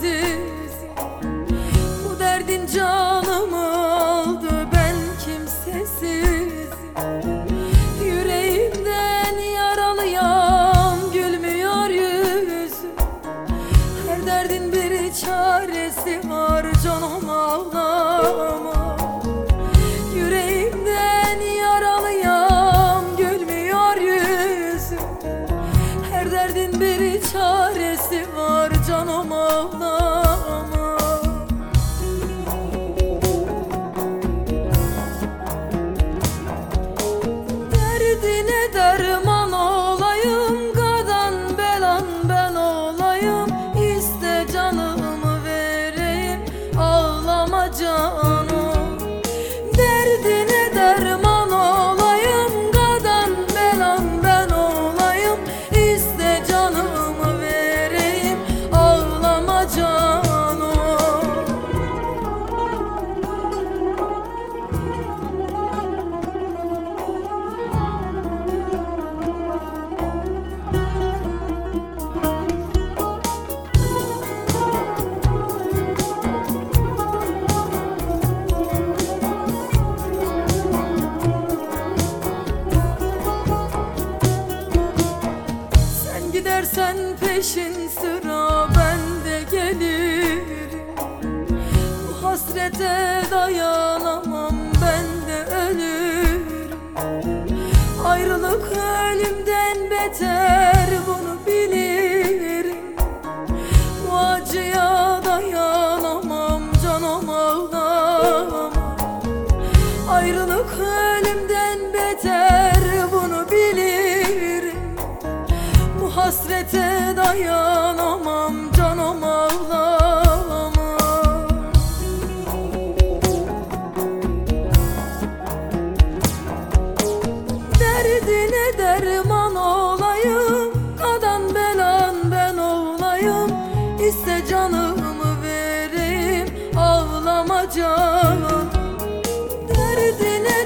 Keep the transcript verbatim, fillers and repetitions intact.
çaresiz. Bu derdin canımı aldı, ben kimsesiz. Yüreğimden yaralıyam, gülmüyor yüzüm. Her derdin bir çaresi var, canım ağlama. Yüreğimden yaralıyam, gülmüyor yüzüm. Her derdin bir çaresi var, canım ağlama. Derdine derman olayım, kadan belan ben olayım. İste canımı vereyim, ağlama canım. Derdine derman olayım, kadan belan ben olayım. İste canımı vereyim, ağlama canım. Gidersen peşin sıra ben de gelirim. Bu hasrete dayanamam, ben de ölürüm. Ayrılık ölümden beter, bunu bilirim. Bu acıya dayanamam, canım ağlama. Ayrılık ölümden beter, bunu bilirim. Bu hasrete dayanamam, canım ağlama. Derdine derman olayım, kadan belan ben olayım. İste canımı vereyim, ağlama canım. Derdine